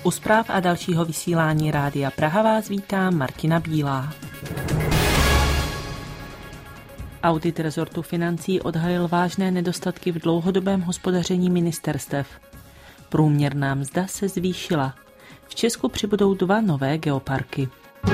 U zpráv a dalšího vysílání Rádia Praha vás vítá Martina Bílá. Audit rezortu financí odhalil vážné nedostatky v dlouhodobém hospodaření ministerstev. Průměrná mzda se zvýšila. V Česku přibudou 2 nové geoparky.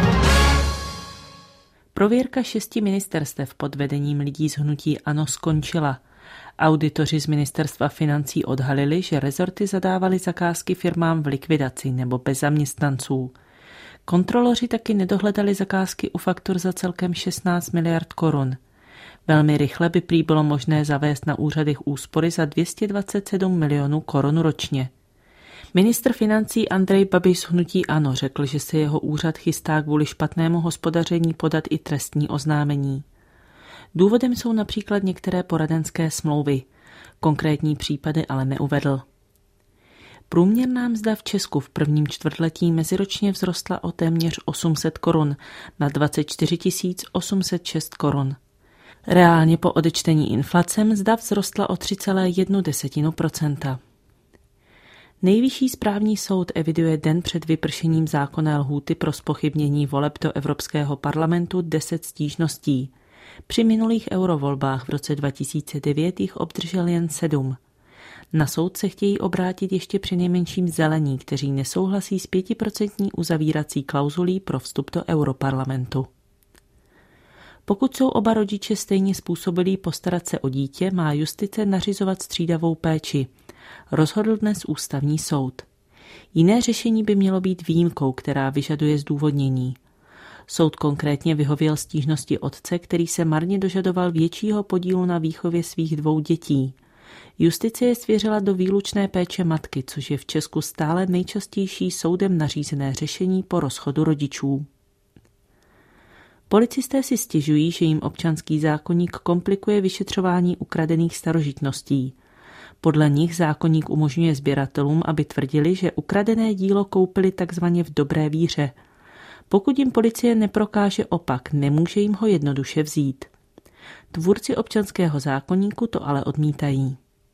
Prověrka 6 ministerstev pod vedením lidí z hnutí ANO skončila. Auditoři z ministerstva financí odhalili, že rezorty zadávaly zakázky firmám v likvidaci nebo bez zaměstnanců. Kontroloři taky nedohledali zakázky u faktur za celkem 16 miliard korun. Velmi rychle by prý bylo možné zavést na úřadech úspory za 227 milionů korun ročně. Ministr financí Andrej Babiš z hnutí ANO řekl, že se jeho úřad chystá kvůli špatnému hospodaření podat i trestní oznámení. Důvodem jsou například některé poradenské smlouvy. Konkrétní případy ale neuvedl. Průměrná mzda v Česku v prvním čtvrtletí meziročně vzrostla o téměř 800 korun na 24 806 korun. Reálně po odečtení inflace mzda vzrostla o 3,1%. Nejvyšší správní soud eviduje den před vypršením zákonné lhůty pro zpochybnění voleb do Evropského parlamentu 10 stížností. Při minulých eurovolbách v roce 2009 jich obdržel jen 7. Na soud se chtějí obrátit ještě přinejmenším zelení, kteří nesouhlasí s 5% uzavírací klauzulí pro vstup do Europarlamentu. Pokud jsou oba rodiče stejně způsobilí postarat se o dítě, má justice nařizovat střídavou péči. Rozhodl dnes ústavní soud. Jiné řešení by mělo být výjimkou, která vyžaduje zdůvodnění. Soud konkrétně vyhověl stížnosti otce, který se marně dožadoval většího podílu na výchově svých 2 dětí. Justice je svěřila do výlučné péče matky, což je v Česku stále nejčastější soudem nařízené řešení po rozchodu rodičů. Policisté si stěžují, že jim občanský zákoník komplikuje vyšetřování ukradených starožitností. Podle nich zákoník umožňuje sběratelům, aby tvrdili, že ukradené dílo koupili takzvaně v dobré víře. Pokud jim policie neprokáže opak, nemůže jim ho jednoduše vzít. Tvůrci občanského zákoníku to ale odmítají.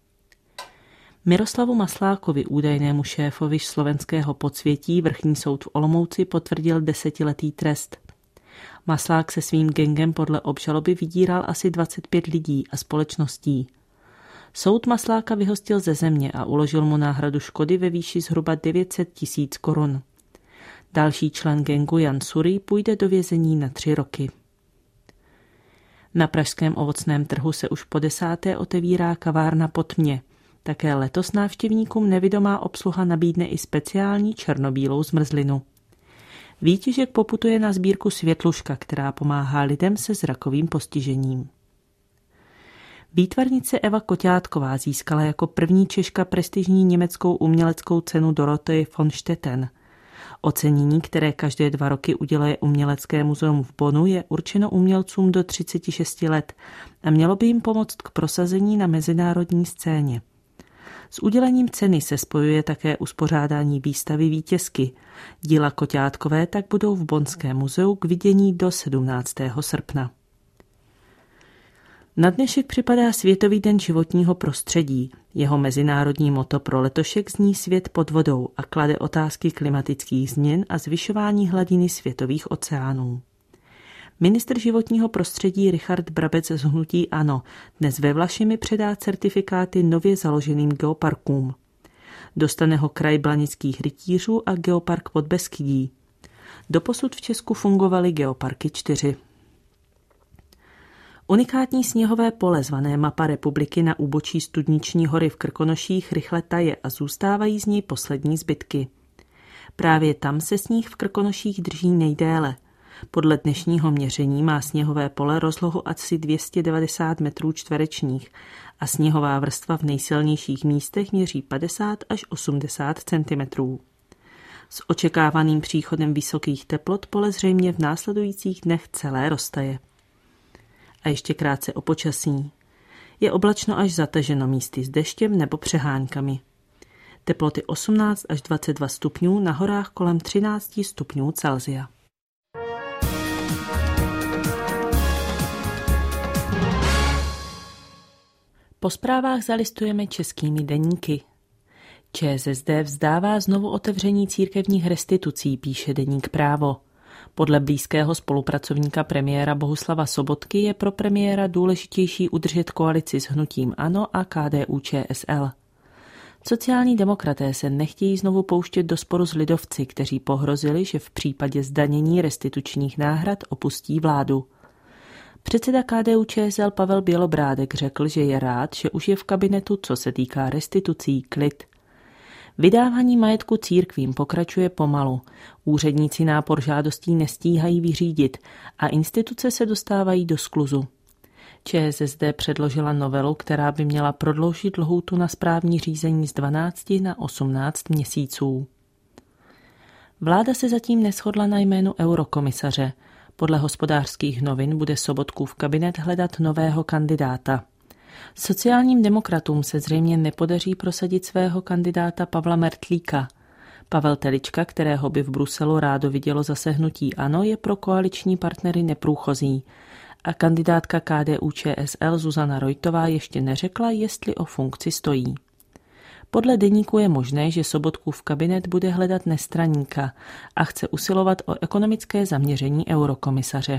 Miroslavu Maslákovi, údajnému šéfovi slovenského podsvětí, vrchní soud v Olomouci potvrdil 10letý trest. Maslák se svým gangem podle obžaloby vydíral asi 25 lidí a společností. Soud Masláka vyhostil ze země a uložil mu náhradu škody ve výši zhruba 900 000 korun. Další člen gangu Jan Suri půjde do vězení na 3 roky. Na pražském ovocném trhu se už po 10. otevírá kavárna Po tmě. Také letos návštěvníkům nevidomá obsluha nabídne i speciální černobílou zmrzlinu. Výtěžek poputuje na sbírku Světluška, která pomáhá lidem se zrakovým postižením. Výtvarnice Eva Koťátková získala jako první Češka prestižní německou uměleckou cenu Dorothee von Stetten. Ocenění, které každé 2 roky uděluje Umělecké muzeum v Bonnu, je určeno umělcům do 36 let a mělo by jim pomoct k prosazení na mezinárodní scéně. S udělením ceny se spojuje také uspořádání výstavy Vítězky. Díla Koťátkové tak budou v Bonnském muzeu k vidění do 17. srpna. Na dnešek připadá Světový den životního prostředí. Jeho mezinárodní motto pro letošek zní Svět pod vodou a klade otázky klimatických změn a zvyšování hladiny světových oceánů. Ministr životního prostředí Richard Brabec z hnutí ANO dnes ve Vlašimi předá certifikáty nově založeným geoparkům. Dostane ho kraj Blanických rytířů a geopark Podbeskydí. Doposud v Česku fungovaly geoparky 4. Unikátní sněhové pole zvané Mapa republiky na úbočí Studniční hory v Krkonoších rychle taje a zůstávají z něj poslední zbytky. Právě tam se sníh v Krkonoších drží nejdéle. Podle dnešního měření má sněhové pole rozlohu asi 290 metrů čtverečních a sněhová vrstva v nejsilnějších místech měří 50 až 80 centimetrů. S očekávaným příchodem vysokých teplot pole zřejmě v následujících dnech celé roztaje. A ještě krátce o počasí. Je oblačno až zataženo místy s deštěm nebo přeháňkami. Teploty 18 až 22 stupňů, na horách kolem 13 stupňů Celsia. Po zprávách zalistujeme českými deníky. ČSSD vzdává znovu otevření církevních restitucí, píše deník Právo. Podle blízkého spolupracovníka premiéra Bohuslava Sobotky je pro premiéra důležitější udržet koalici s hnutím ANO a KDU-ČSL. Sociální demokraté se nechtějí znovu pouštět do sporu s lidovci, kteří pohrozili, že v případě zdanění restitučních náhrad opustí vládu. Předseda KDU-ČSL Pavel Bělobrádek řekl, že je rád, že už je v kabinetu, co se týká restitucí, klid. Vydávání majetku církvím pokračuje pomalu. Úředníci nápor žádostí nestíhají vyřídit a instituce se dostávají do skluzu. ČSSD předložila novelu, která by měla prodloužit lhůtu na správní řízení z 12 na 18 měsíců. Vláda se zatím neshodla na jménu eurokomisaře. Podle Hospodářských novin bude Sobotkův kabinet hledat nového kandidáta. Sociálním demokratům se zřejmě nepodaří prosadit svého kandidáta Pavla Mertlíka. Pavel Telička, kterého by v Bruselu rádo vidělo zase hnutí ANO, je pro koaliční partnery neprůchozí. A kandidátka KDU-ČSL Zuzana Rojtová ještě neřekla, jestli o funkci stojí. Podle deníku je možné, že Sobotkův kabinet bude hledat nestraníka a chce usilovat o ekonomické zaměření eurokomisaře.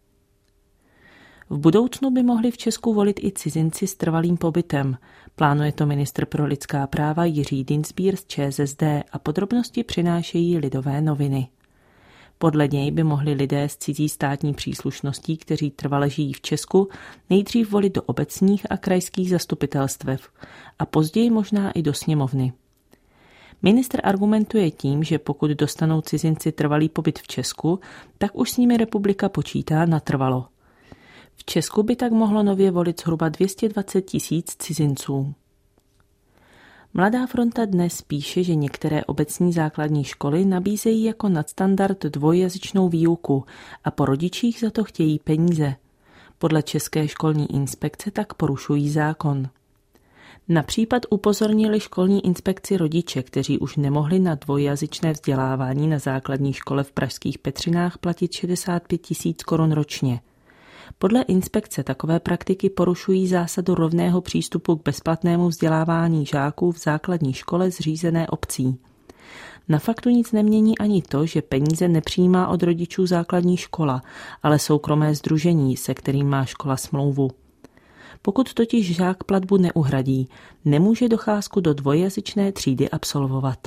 V budoucnu by mohli v Česku volit i cizinci s trvalým pobytem. Plánuje to ministr pro lidská práva Jiří Dienstbier z ČSSD a podrobnosti přinášejí Lidové noviny. Podle něj by mohli lidé s cizí státní příslušností, kteří trvale žijí v Česku, nejdřív volit do obecních a krajských zastupitelstev a později možná i do sněmovny. Ministr argumentuje tím, že pokud dostanou cizinci trvalý pobyt v Česku, tak už s nimi republika počítá natrvalo. V Česku by tak mohlo nově volit zhruba 220 000 cizinců. Mladá fronta dnes píše, že některé obecní základní školy nabízejí jako nadstandard dvojjazyčnou výuku a po rodičích za to chtějí peníze. Podle České školní inspekce tak porušují zákon. Na případ upozornili školní inspekci rodiče, kteří už nemohli na dvojjazyčné vzdělávání na základní škole v pražských Petřinách platit 65 000 korun ročně. Podle inspekce takové praktiky porušují zásadu rovného přístupu k bezplatnému vzdělávání žáků v základní škole zřízené obcí. Na faktu nic nemění ani to, že peníze nepřijímá od rodičů základní škola, ale soukromé sdružení, se kterým má škola smlouvu. Pokud totiž žák platbu neuhradí, nemůže docházku do dvojjazyčné třídy absolvovat.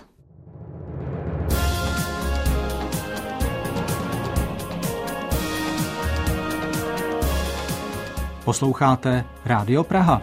Posloucháte Rádio Praha.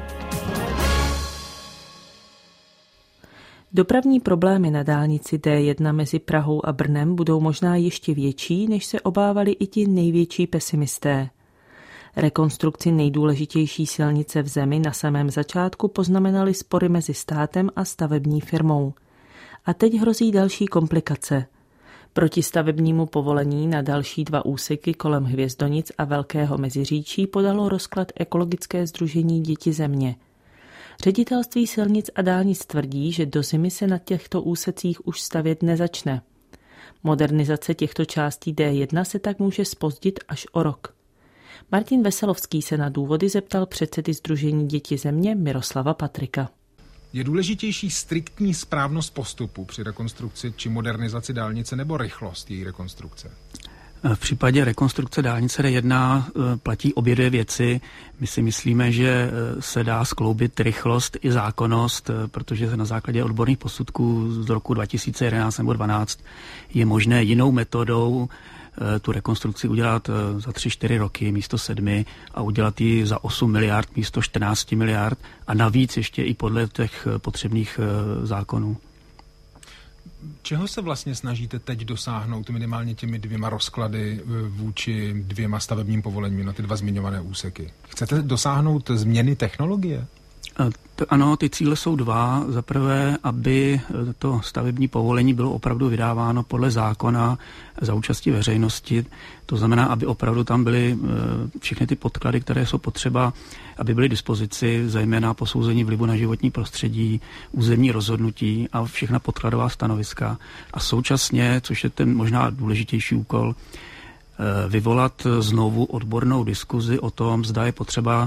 Dopravní problémy na dálnici D1 mezi Prahou a Brnem budou možná ještě větší, než se obávali i ti největší pesimisté. Rekonstrukci nejdůležitější silnice v zemi na samém začátku poznamenaly spory mezi státem a stavební firmou. A teď hrozí další komplikace. Proti stavebnímu povolení na další 2 úseky kolem Hvězdonic a Velkého Meziříčí podalo rozklad ekologické sdružení Děti země. Ředitelství silnic a dálnic tvrdí, že do zimy se na těchto úsecích už stavět nezačne. Modernizace těchto částí D1 se tak může zpozdit až o rok. Martin Veselovský se na důvody zeptal předsedy sdružení Děti země Miroslava Patrika. Je důležitější striktní správnost postupu při rekonstrukci či modernizaci dálnice nebo rychlost její rekonstrukce? V případě rekonstrukce dálnice D1 platí obě dvě věci. My si myslíme, že se dá skloubit rychlost i zákonnost, protože na základě odborných posudků z roku 2011 nebo 2012 je možné jinou metodou tu rekonstrukci udělat za 3-4 roky místo 7 a udělat ji za 8 miliard místo 14 miliard a navíc ještě i podle těch potřebných zákonů. Čeho se vlastně snažíte teď dosáhnout minimálně těmi 2 rozklady vůči 2 stavebním povolením na ty 2 zmiňované úseky? Chcete dosáhnout změny technologie? Ano, ty cíle jsou 2. Za prvé, aby to stavební povolení bylo opravdu vydáváno podle zákona za účasti veřejnosti. To znamená, aby opravdu tam byly všechny ty podklady, které jsou potřeba, aby byly k dispozici, zejména posouzení vlivu na životní prostředí, územní rozhodnutí a všechna podkladová stanoviska. A současně, což je ten možná důležitější úkol, vyvolat znovu odbornou diskuzi o tom, zda je potřeba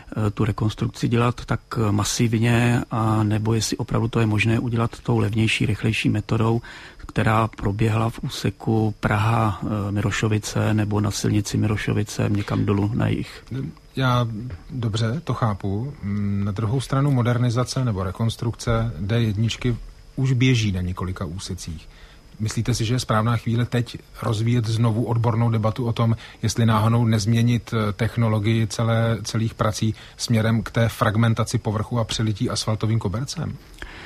tu rekonstrukci dělat tak masivně, a nebo jestli opravdu to je možné udělat tou levnější, rychlejší metodou, která proběhla v úseku Praha-Mirošovice nebo na silnici Mirošovice někam dolů na jih. Já dobře, to chápu. Na druhou stranu modernizace nebo rekonstrukce D1 už běží na několika úsecích. Myslíte si, že je správná chvíle teď rozvíjet znovu odbornou debatu o tom, jestli náhodou nezměnit technologii celých prací směrem k té fragmentaci povrchu a přelití asfaltovým kobercem?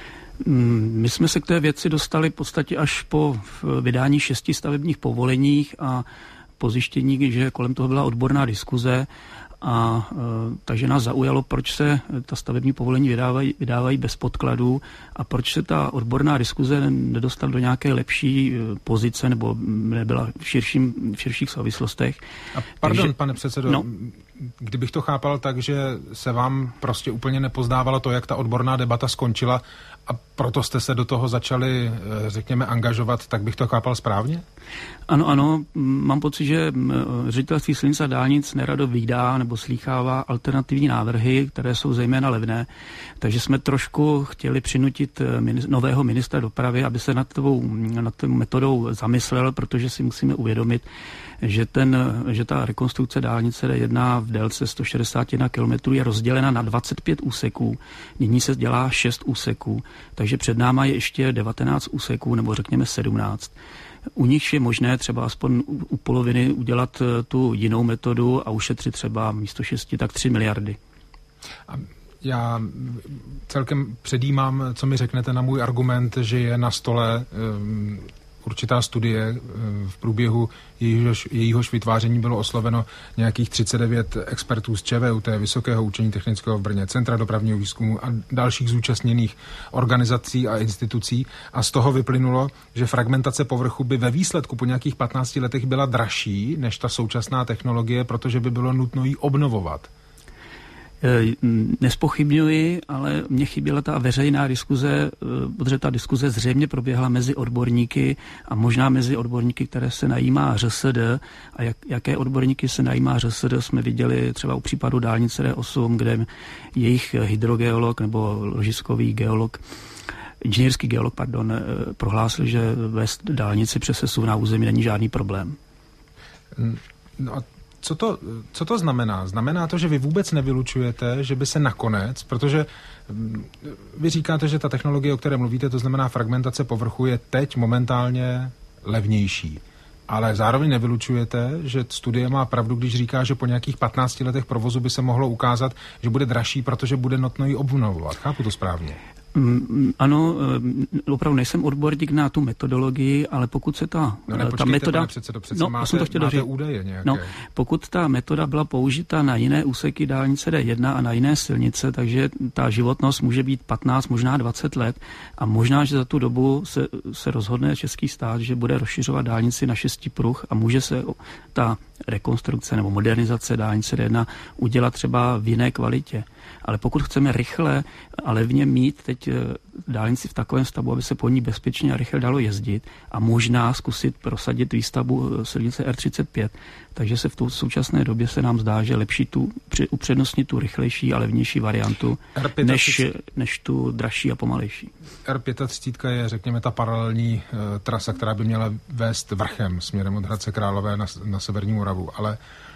My jsme se k té věci dostali v podstatě až po vydání 6 stavebních povoleních a po zjištění, že kolem toho byla odborná diskuze, a takže nás zaujalo, proč se ta stavební povolení vydávají bez podkladů a proč se ta odborná diskuze nedostala do nějaké lepší pozice nebo nebyla v širších souvislostech. A pardon, pane předsedo, kdybych to chápal tak, že se vám prostě úplně nepozdávalo to, jak ta odborná debata skončila a proto jste se do toho začali, řekněme, angažovat, tak bych to chápal správně? Ano, mám pocit, že Ředitelství silnic a dálnic nerado vydá nebo slýchává alternativní návrhy, které jsou zejména levné, takže jsme trošku chtěli přinutit nového ministra dopravy, aby se nad tou metodou zamyslel, protože si musíme uvědomit, že ta rekonstrukce dálnice D1 v délce 161 km je rozdělena na 25 úseků. Nyní se dělá 6 úseků, takže před náma je ještě 19 úseků, nebo řekněme 17. U nich je možné třeba aspoň u poloviny udělat tu jinou metodu a ušetřit třeba místo 6 tak 3 miliardy. Já celkem předjímám, co mi řeknete na můj argument, že je na stole určitá studie, v průběhu jejíhož vytváření bylo osloveno nějakých 39 expertů z ČVUT, Vysokého učení technického v Brně, Centra dopravního výzkumu a dalších zúčastněných organizací a institucí. A z toho vyplynulo, že fragmentace povrchu by ve výsledku po nějakých 15 letech byla dražší než ta současná technologie, protože by bylo nutno ji obnovovat. Nespochybňuji, ale mně chyběla ta veřejná diskuze, protože ta diskuze zřejmě proběhla mezi odborníky a možná mezi odborníky, které se najímá ŘSD, a jaké odborníky se najímá ŘSD, jsme viděli třeba u případu dálnice D8, kde jejich hydrogeolog nebo ložiskový geolog, inženýrský geolog, prohlásil, že vést dálnici přes sesuv na území není žádný problém. No a co to znamená? Znamená to, že vy vůbec nevylučujete, že by se nakonec, protože vy říkáte, že ta technologie, o které mluvíte, to znamená fragmentace povrchu, je teď momentálně levnější. Ale zároveň nevylučujete, že studie má pravdu, když říká, že po nějakých 15 letech provozu by se mohlo ukázat, že bude dražší, protože bude nutno ji obnovovat. Chápu to správně? Ano, opravdu nejsem odborník na tu metodologii, ale pokud se ta metoda... Pane předsedo, máte údaje nějaké. Pokud ta metoda byla použita na jiné úseky dálnice D1 a na jiné silnice, takže ta životnost může být 15, možná 20 let a možná, že za tu dobu se rozhodne český stát, že bude rozšiřovat dálnici na 6 pruh a může se ta rekonstrukce nebo modernizace dálnice D1 udělat třeba v jiné kvalitě. Ale pokud chceme rychle a levně mít teď dálnici v takovém stavu, aby se po ní bezpečně a rychle dalo jezdit a možná zkusit prosadit výstavbu silnice R35, takže se v tu současné době se nám zdá, že lepší upřednostnit tu rychlejší a levnější variantu, než tu dražší a pomalejší. R35 je, řekněme, ta paralelní trasa, která by měla vést vrchem směrem od Hradce Králové na severní Moravu, ale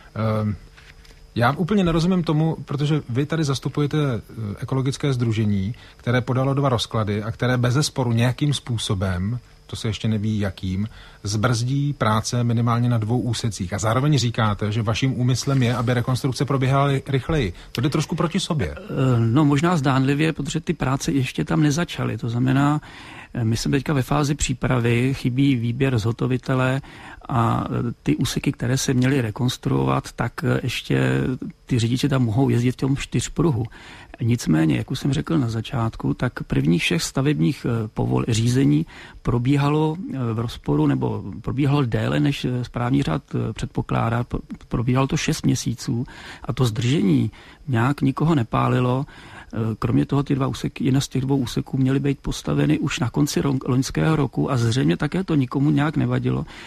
já úplně nerozumím tomu, protože vy tady zastupujete ekologické sdružení, které podalo 2 rozklady a které bezesporu nějakým způsobem, to se ještě neví jakým, zbrzdí práce minimálně na 2 úsecích. A zároveň říkáte, že vaším úmyslem je, aby rekonstrukce proběhala rychleji. To jde trošku proti sobě. No možná zdánlivě, protože ty práce ještě tam nezačaly. To znamená, my jsme teďka ve fázi přípravy, chybí výběr zhotovitele a ty úseky, které se měly rekonstruovat, tak ještě ty řidiči tam mohou jezdit v tom 4pruhu. Nicméně, jak už jsem řekl na začátku, tak prvních 6 stavebních řízení probíhalo v rozporu nebo probíhalo déle, než správní řád předpokládá. Probíhalo to 6 měsíců a to zdržení nějak nikoho nepálilo. Kromě toho jedna z těch 2 úseků měly být postaveny už na konci loňského roku a zřejmě také to nikomu nějak nevadilo.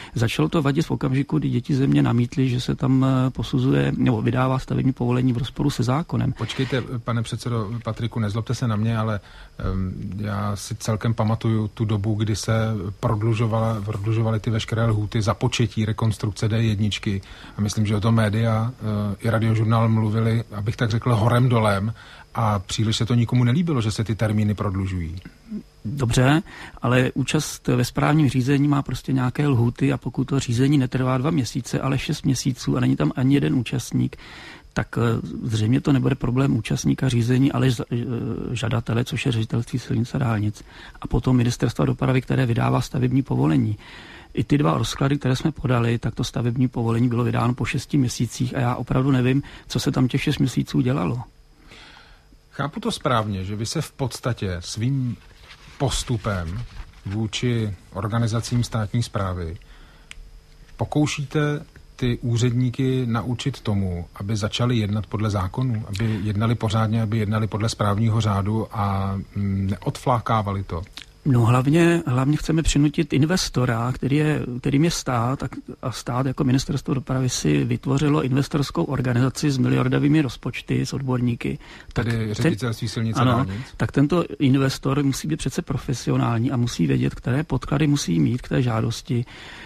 začalo to vadit v okamžiku, kdy Děti země namítly, že se tam posuzuje nebo vydává stavební povolení v rozporu se zákonem. Počkejte, pane předsedo Patriku, nezlobte se na mě, ale já si celkem pamatuju tu dobu, kdy se prodlužovaly ty veškeré lhůty za početí rekonstrukce D1 a myslím, že o tom média i Radiožurnál mluvili, abych tak řekl, horem dolem a příliš se to nikomu nelíbilo, že se ty termíny prodlužují. Dobře, ale účast ve správním řízení má prostě nějaké lhůty a pokud to řízení netrvá 2 měsíce, ale 6 měsíců a není tam ani jeden účastník, tak zřejmě to nebude problém účastníka řízení, ale žadatele, což je Ředitelství silnic a dálnic. A potom Ministerstva dopravy, které vydává stavební povolení. I ty 2 rozklady, které jsme podali, tak to stavební povolení bylo vydáno po 6 měsících a já opravdu nevím, co se tam těch 6 měsíců dělalo. Chápu to správně, že vy se v podstatě svým postupem vůči organizacím státní správy pokoušíte ty úředníky naučit tomu, aby začali jednat podle zákonů, aby jednali pořádně, aby jednali podle správního řádu a neodflákávali to. No hlavně chceme přinutit investora, kterým je stát a stát jako Ministerstvo dopravy si vytvořilo investorskou organizaci s miliardovými rozpočty, s odborníky. Tedy Ředitelství silnic a dálnic. Tak tento investor musí být přece profesionální a musí vědět, které podklady musí mít k té žádosti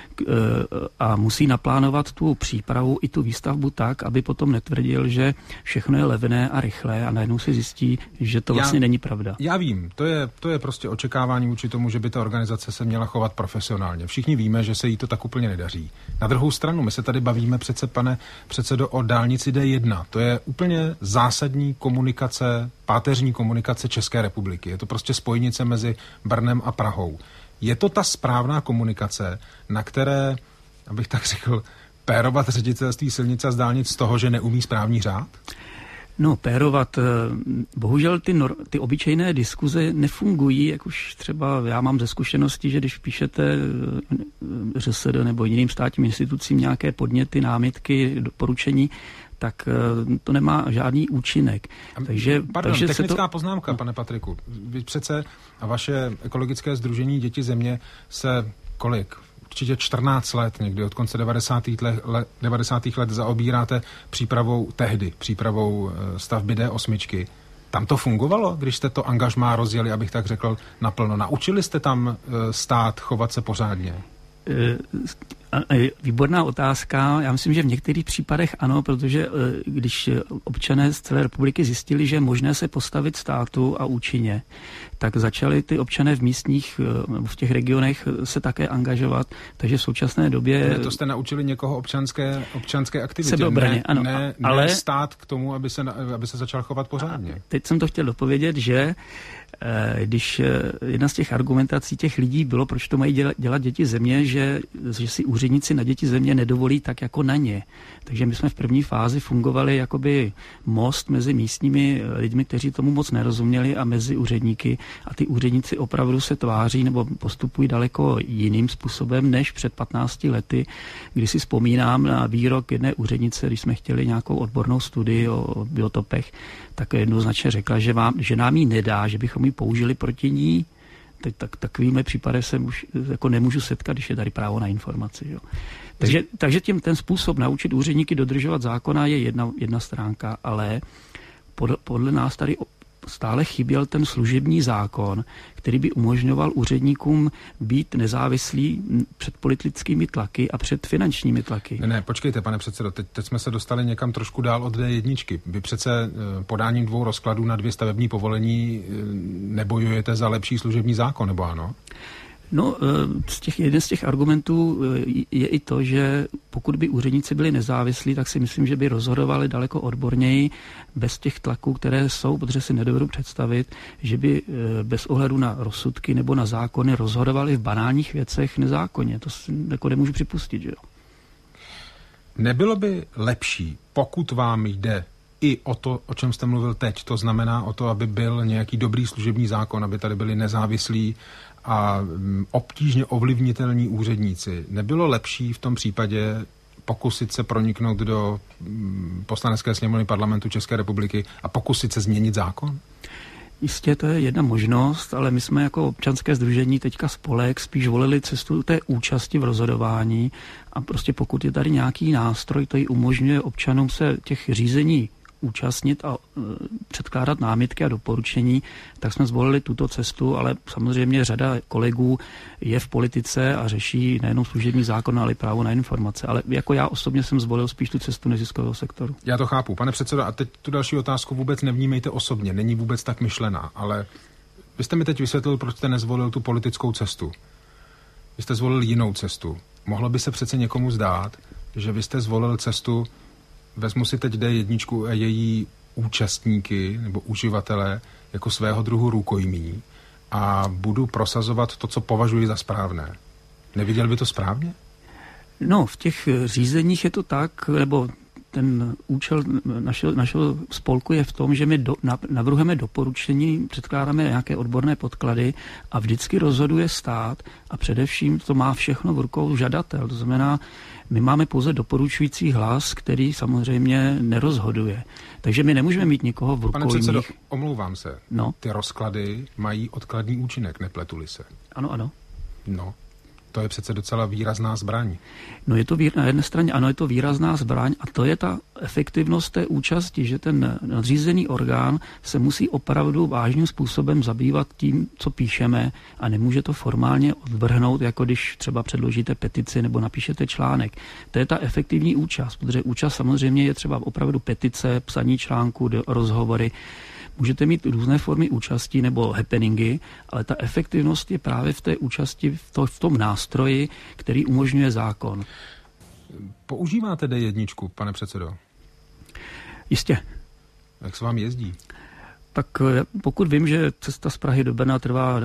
a musí naplánovat tu přípravu i tu výstavbu tak, aby potom netvrdil, že všechno je levné a rychlé a najednou si zjistí, že to vlastně není pravda. Já vím, to je prostě očekávání vůči tomu, že by ta organizace se měla chovat profesionálně. Všichni víme, že se jí to tak úplně nedaří. Na druhou stranu, my se tady bavíme přece, pane předsedo, o dálnici D1. To je úplně zásadní komunikace, páteřní komunikace České republiky. Je to prostě spojnice mezi Brnem a Prahou. Je to ta správná komunikace, na které, abych tak řekl, pérovat Ředitelství silnic a dálnic z toho, že neumí správní řád? No, pérovat. Bohužel ty obyčejné diskuze nefungují, jak už třeba já mám ze zkušenosti, že když píšete ŘSD nebo jiným státním institucím nějaké podněty, námitky, doporučení, tak to nemá žádný účinek. Takže technická poznámka, pane Patriku. Vy přece a vaše ekologické sdružení Děti země se určitě 14 let, někdy od konce 90. let zaobíráte přípravou stavby D8. Tam to fungovalo, když jste to angažmá rozjeli, abych tak řekl, naplno? Naučili jste tam stát chovat se pořádně? Výborná otázka. Já myslím, že v některých případech ano, protože když občané z celé republiky zjistili, že je možné se postavit státu a účinně, tak začali ty občané v místních, v těch regionech se také angažovat, takže v současné době... To jste naučili někoho občanské aktivitě, sebeobraně, ano. Ale stát k tomu, aby se začal chovat pořádně. Teď jsem to chtěl dopovědět, že když jedna z těch argumentací těch lidí bylo, proč to mají dělat Děti země, že si úředníci na Děti země nedovolí tak jako na ně. Takže my jsme v první fázi fungovali jakoby most mezi místními lidmi, kteří tomu moc nerozuměli a mezi úředníky. A ty úředníci opravdu se tváří nebo postupují daleko jiným způsobem než před 15 lety, kdy si vzpomínám na výrok jedné úřednice, když jsme chtěli nějakou odbornou studii o biotopech, tak jednoznačně řekla, že nám ji nedá, že bychom ji použili proti ní. Takovýmhle případem se už jako nemůžu setkat, když je tady právo na informaci. Jo. Takže ten způsob naučit úředníky dodržovat zákona je jedna stránka, ale podle nás tady stále chyběl ten služební zákon, který by umožňoval úředníkům být nezávislí před politickými tlaky a před finančními tlaky. Ne, počkejte, pane předsedo, teď jsme se dostali někam trošku dál od D1. Vy přece podáním 2 rozkladů na 2 stavební povolení nebojujete za lepší služební zákon, nebo ano? No, jeden z těch argumentů je i to, že pokud by úředníci byli nezávislí, tak si myslím, že by rozhodovali daleko odborněji bez těch tlaků, které jsou, protože si nedovedu představit, že by bez ohledu na rozsudky nebo na zákony rozhodovali v banálních věcech nezákonně. To si jako nemůžu připustit, že jo. Nebylo by lepší, pokud vám jde i o to, o čem jste mluvil teď, to znamená o to, aby byl nějaký dobrý služební zákon, aby tady byli nezávislí a obtížně ovlivnitelní úředníci. Nebylo lepší v tom případě pokusit se proniknout do Poslanecké sněmovny Parlamentu České republiky a pokusit se změnit zákon? Jistě to je jedna možnost, ale my jsme jako občanské sdružení teďka Spolek spíš volili cestu té účasti v rozhodování a prostě pokud je tady nějaký nástroj, který umožňuje občanům se těch řízení účastnit a předkládat námitky a doporučení, tak jsme zvolili tuto cestu, ale samozřejmě řada kolegů je v politice a řeší nejenom služební zákon, ale i právo na informace. Ale jako já osobně jsem zvolil spíš tu cestu neziskového sektoru. Já to chápu. Pane předsedo, a teď tu další otázku vůbec nevnímejte osobně, není vůbec tak myšlená, ale vy jste mi teď vysvětlil, proč jste nezvolil tu politickou cestu. Vy jste zvolil jinou cestu. Mohlo by se přece někomu zdát, že vy jste zvolil cestu, vezmu si teď D1 a její účastníky nebo uživatele jako svého druhu rukojmí a budu prosazovat to, co považuji za správné. Neviděl by to správně? No, v těch řízeních je to tak, nebo ten účel našeho spolku je v tom, že my navrhujeme doporučení, předkládáme nějaké odborné podklady a vždycky rozhoduje stát a především to má všechno v rukou žadatel. To znamená, my máme pouze doporučující hlas, který samozřejmě nerozhoduje. Takže my nemůžeme mít nikoho v rukou. Pane předsedo, omlouvám se. No. Ty rozklady mají odkladný účinek, nepletu-li se. Ano. No. To je přece docela výrazná zbraň. No je to na jedné straně, ano, je to výrazná zbraň a to je ta efektivnost té účasti, že ten nadřízený orgán se musí opravdu vážným způsobem zabývat tím, co píšeme a nemůže to formálně odvrhnout, jako když třeba předložíte petici nebo napíšete článek. To je ta efektivní účast, protože účast samozřejmě je třeba opravdu petice, psaní článku, rozhovory. Můžete mít různé formy účasti nebo happeningy, ale ta efektivnost je právě v té účasti v tom nástroji, který umožňuje zákon. Používáte D1, pane předsedo? Jistě. Jak se vám jezdí? Tak pokud vím, že cesta z Prahy do Brna trvá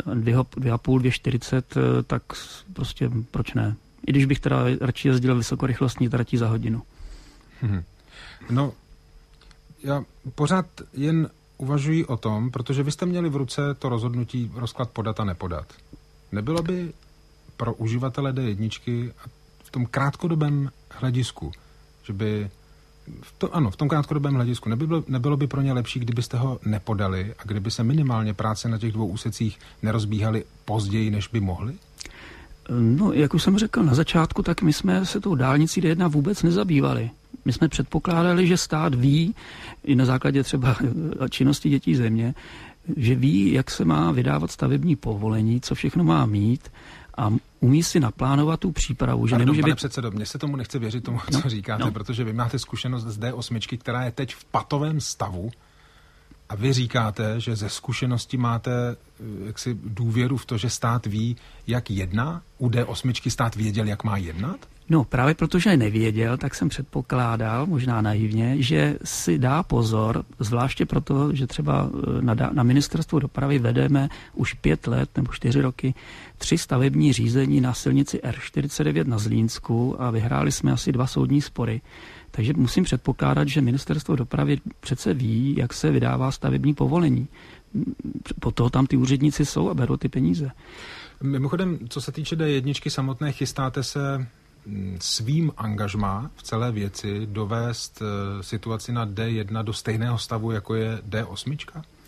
2,5, tak prostě proč ne? I když bych teda radši jezdil vysokorychlostní tratí za hodinu. No, já pořád jen uvažuji o tom, protože vy jste měli v ruce to rozhodnutí rozklad podat a nepodat. Nebylo by pro uživatele D1 v tom krátkodobém hledisku, že by v tom krátkodobém hledisku nebylo by pro ně lepší, kdybyste ho nepodali a kdyby se minimálně práce na těch 2 úsecích nerozbíhaly později, než by mohly? No, jak už jsem řekl na začátku, tak my jsme se tou dálnicí D1 vůbec nezabývali. My jsme předpokládali, že stát ví, i na základě třeba činnosti Dětí země, že ví, jak se má vydávat stavební povolení, co všechno má mít a umí si naplánovat tu přípravu. Že nemůže pane předsedo, mně se tomu nechce věřit tomu, co říkáte, protože vy máte zkušenost z D8, která je teď v patovém stavu a vy říkáte, že ze zkušenosti máte jaksi důvěru v to, že stát ví, jak jedná? U D8 stát věděl, jak má jednat? No právě protože nevěděl, tak jsem předpokládal, možná naivně, že si dá pozor, zvláště proto, že třeba na ministerstvu dopravy vedeme už 5 let nebo 4 roky 3 stavební řízení na silnici R49 na Zlínsku a vyhráli jsme asi 2 soudní spory. Takže musím předpokládat, že ministerstvo dopravy přece ví, jak se vydává stavební povolení. Po toho tam ty úředníci jsou a berou ty peníze. Mimochodem, co se týče D1 samotné, chystáte se svým angažmá v celé věci dovést situaci na D1 do stejného stavu, jako je D8?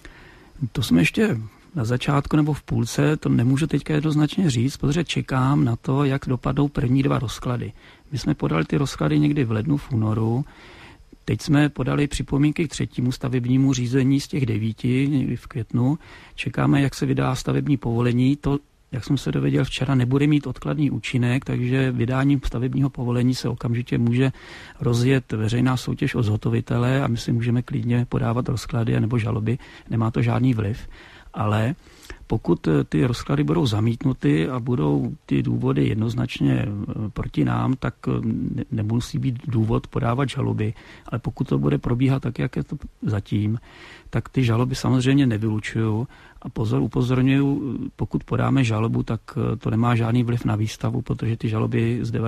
To jsme ještě na začátku nebo v půlce, to nemůžu teďka jednoznačně říct, protože čekám na to, jak dopadnou první 2 rozklady. My jsme podali ty rozklady někdy v lednu, v únoru. Teď jsme podali připomínky k 3. stavebnímu řízení z těch 9, někdy v květnu. Čekáme, jak se vydá stavební povolení. To, jak jsem se dověděl včera, nebude mít odkladný účinek, takže vydáním stavebního povolení se okamžitě může rozjet veřejná soutěž od zhotovitele a my si můžeme klidně podávat rozklady nebo žaloby. Nemá to žádný vliv. Ale pokud ty rozklady budou zamítnuty a budou ty důvody jednoznačně proti nám, tak nemusí být důvod podávat žaloby. Ale pokud to bude probíhat tak, jak je to zatím, tak ty žaloby samozřejmě nevylučuju. A upozorňuju, pokud podáme žalobu, tak to nemá žádný vliv na výstavu, protože ty žaloby z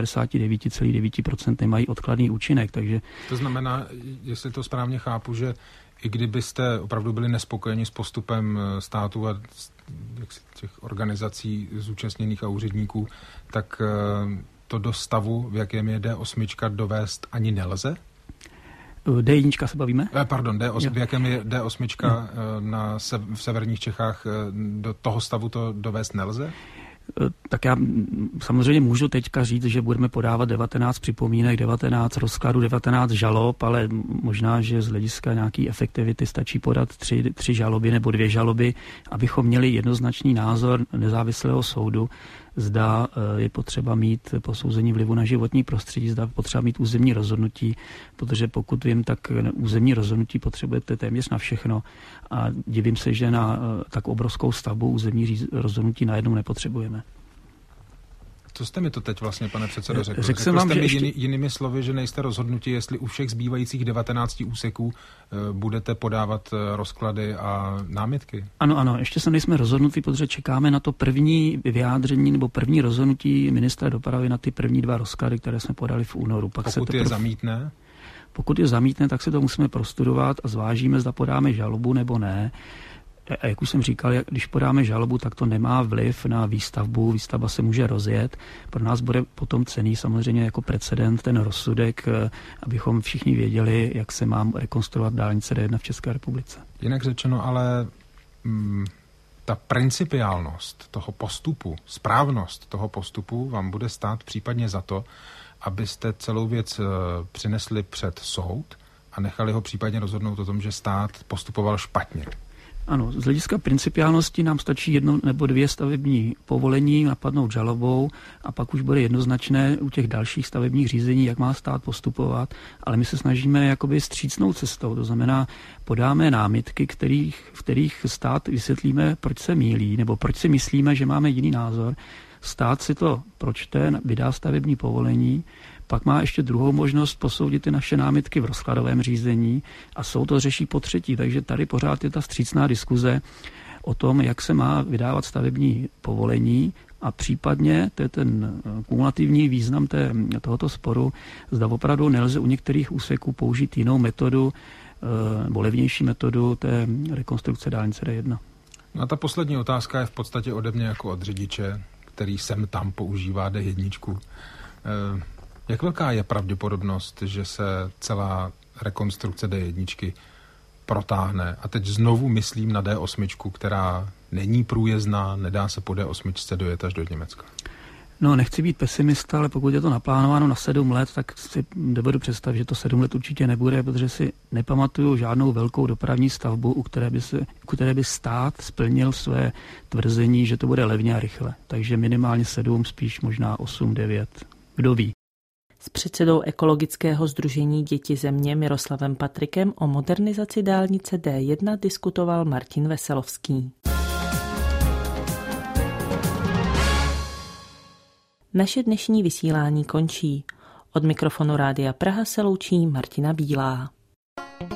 99,9% nemají odkladný účinek. Takže to znamená, jestli to správně chápu, že i kdybyste opravdu byli nespokojeni s postupem státu a těch organizací zúčastněných a úředníků, tak to do stavu, v jakém je D8, dovést ani nelze? D1 se bavíme? Pardon, D8, v jakém je D8 v severních Čechách, do toho stavu to dovést nelze? Tak já samozřejmě můžu teďka říct, že budeme podávat 19 připomínek, 19 rozkladů, 19 žalob, ale možná, že z hlediska nějaký efektivity stačí podat 3 žaloby nebo 2 žaloby, abychom měli jednoznačný názor nezávislého soudu, zda je potřeba mít posouzení vlivu na životní prostředí, zda je potřeba mít územní rozhodnutí, protože pokud vím, tak územní rozhodnutí potřebujete téměř na všechno a divím se, že na tak obrovskou stavbu územní rozhodnutí najednou nepotřebujeme. Co jste mi to teď vlastně, pane předsedo, řekl? Řekl jsem vám, jste mi jinými slovy, že nejste rozhodnutí, jestli u všech zbývajících 19 úseků budete podávat rozklady a námitky? Ano, ještě se nejsme rozhodnutí, protože čekáme na to první vyjádření nebo první rozhodnutí ministra dopravy na ty první 2 rozklady, které jsme podali v únoru. Pokud je zamítne? Pokud je zamítne, tak si to musíme prostudovat a zvážíme, zda podáme žalobu nebo ne. A jak už jsem říkal, když podáme žalobu, tak to nemá vliv na výstavbu. Výstavba se může rozjet. Pro nás bude potom cenný samozřejmě jako precedent ten rozsudek, abychom všichni věděli, jak se má rekonstruovat dálnice D1 v České republice. Jinak řečeno, ale ta principiálnost toho postupu, správnost toho postupu vám bude stát případně za to, abyste celou věc přinesli před soud a nechali ho případně rozhodnout o tom, že stát postupoval špatně. Ano, z hlediska principiálnosti nám stačí 1 nebo 2 stavební povolení napadnout žalobou a pak už bude jednoznačné u těch dalších stavebních řízení, jak má stát postupovat, ale my se snažíme jakoby střícnou cestou, to znamená podáme námitky, v kterých stát vysvětlíme, proč se mýlí, nebo proč si myslíme, že máme jiný názor. Stát si to pročte, vydá stavební povolení, pak má ještě druhou možnost posoudit ty naše námitky v rozkladovém řízení a soud to řeší po třetí. Takže tady pořád je ta vstřícná diskuze o tom, jak se má vydávat stavební povolení a případně, to je ten kumulativní význam tohoto sporu, zda opravdu nelze u některých úseků použít jinou metodu nebo levnější metodu té rekonstrukce dálnice D1. No a ta poslední otázka je v podstatě ode mě jako od řidiče, který sem tam používá D1. Jak velká je pravděpodobnost, že se celá rekonstrukce D1 protáhne? A teď znovu myslím na D8, která není průjezdná, nedá se po D8 dojet až do Německa. No, nechci být pesimista, ale pokud je to naplánováno na 7 let, tak si dovedu představit, že to 7 let určitě nebude, protože si nepamatuju žádnou velkou dopravní stavbu, u které by stát splnil své tvrzení, že to bude levně a rychle. Takže minimálně 7, spíš možná 8, 9. Kdo ví? S předsedou ekologického sdružení Děti země Miroslavem Patrikem o modernizaci dálnice D1 diskutoval Martin Veselovský. Naše dnešní vysílání končí. Od mikrofonu Rádia Praha se loučí Martina Bílá.